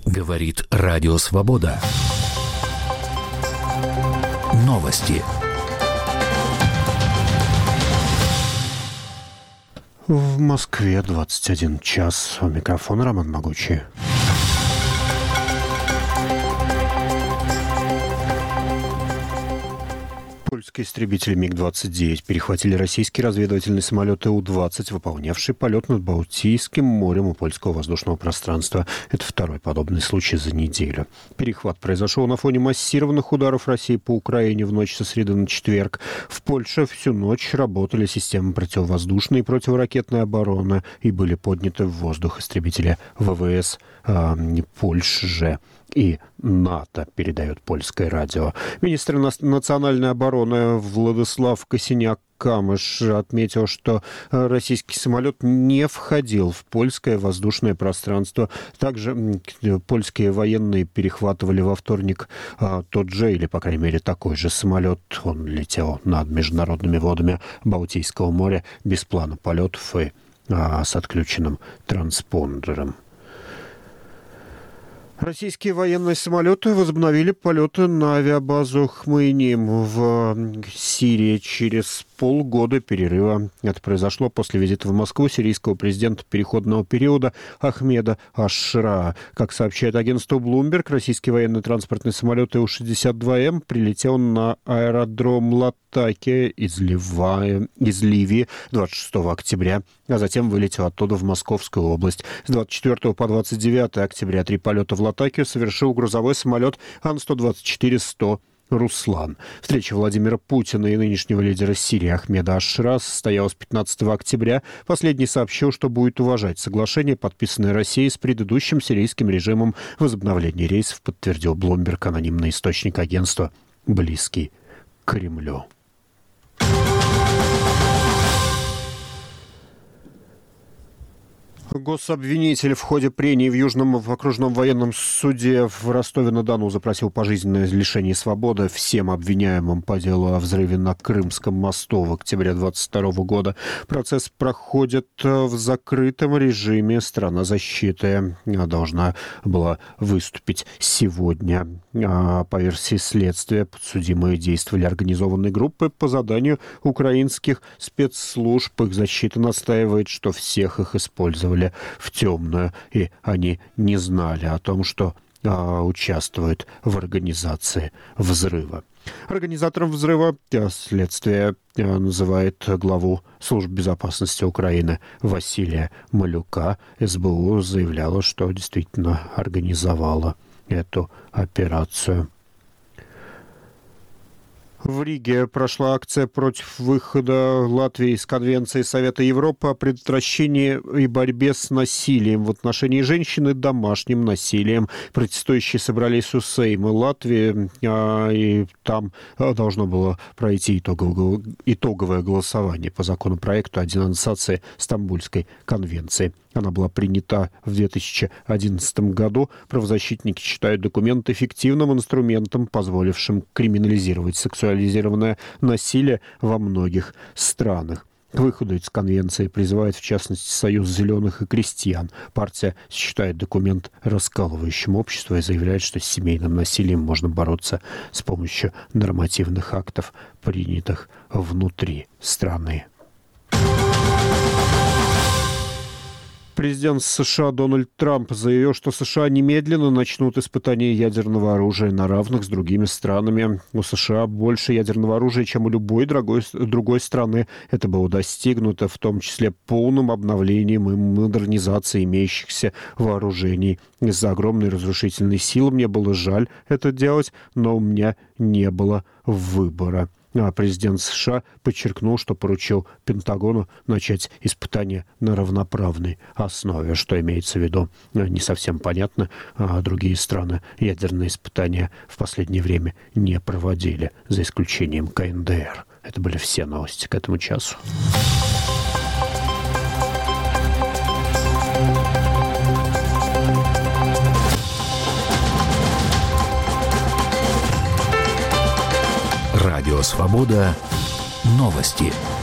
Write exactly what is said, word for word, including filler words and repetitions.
Говорит Радио Свобода. Новости. В Москве двадцать один час. У микрофона Роман Могучий. Польские истребители миг двадцать девять перехватили российский разведывательный самолет И У двадцать, выполнявший полет над Балтийским морем у польского воздушного пространства. Это второй подобный случай за неделю. Перехват произошел на фоне массированных ударов России по Украине в ночь со среды на четверг. В Польше всю ночь работали системы противовоздушной и противоракетной обороны и были подняты в воздух истребители ВВС э, Польши же. И НАТО, передает польское радио. Министр национальной обороны Владислав Косиняк-Камыш отметил, что российский самолет не входил в польское воздушное пространство. Также польские военные перехватывали во вторник тот же, или, по крайней мере, такой же самолет. Он летел над международными водами Балтийского моря без плана полетов и с отключенным транспондером. Российские военные самолеты возобновили полеты на авиабазу Хмейним в Сирии через полгода перерыва. Это произошло после визита в Москву сирийского президента переходного периода Ахмеда аш-Шараа. Как сообщает агентство Bloomberg, российский военный транспортный самолет И У шестьдесят два М прилетел на аэродром Латакия из, Лива... из Ливии двадцать шестого октября, а затем вылетел оттуда в Московскую область. С двадцать четвёртого по двадцать девятое октября три полета в Латакию совершил грузовой самолет Ан сто двадцать четыре сто «Руслан». Встреча Владимира Путина и нынешнего лидера Сирии Ахмеда аш-Шараа состоялась пятнадцатого октября. Последний сообщил, что будет уважать соглашение, подписанное Россией с предыдущим сирийским режимом. Возобновление рейсов подтвердил Bloomberg, анонимный источник агентства, близкий к Кремлю. Гособвинитель в ходе прений в Южном окружном военном суде в Ростове-на-Дону запросил пожизненное лишение свободы всем обвиняемым по делу о взрыве на Крымском мосту в октябре двадцать второго года. Процесс проходит в закрытом режиме. Сторона защиты должна была выступить сегодня. По версии следствия, подсудимые действовали организованной группой по заданию украинских спецслужб. Их защита настаивает, что всех их использовали в темную, и они не знали о том, что а, участвуют в организации взрыва. Организатором взрыва следствие называет главу службы безопасности Украины Василия Малюка. эс бэ у заявляла, что действительно организовала эту операцию. В Риге прошла акция против выхода Латвии из Конвенции Совета Европы о предотвращении и борьбе с насилием в отношении женщин и домашним насилием. Протестующие собрались у Сейма Латвии, и там должно было пройти итоговое, итоговое голосование по законопроекту о денонсации Стамбульской конвенции. Она была принята в две тысячи одиннадцатом году. Правозащитники считают документ эффективным инструментом, позволившим криминализировать сексуализированное насилие во многих странах. К выходу из конвенции призывает, в частности, Союз зеленых и крестьян. Партия считает документ раскалывающим общество и заявляет, что с семейным насилием можно бороться с помощью нормативных актов, принятых внутри страны. Президент США Дональд Трамп заявил, что США немедленно начнут испытания ядерного оружия на равных с другими странами. У США больше ядерного оружия, чем у любой другой, другой страны. Это было достигнуто в том числе полным обновлением и модернизацией имеющихся вооружений. Из-за огромной разрушительной силы мне было жаль это делать, но у меня не было выбора. А президент США подчеркнул, что поручил Пентагону начать испытания на равноправной основе. Что имеется в виду, не совсем понятно. А другие страны ядерные испытания в последнее время не проводили, за исключением ка эн дэ эр. Это были все новости к этому часу. Радио Свобода. Новости.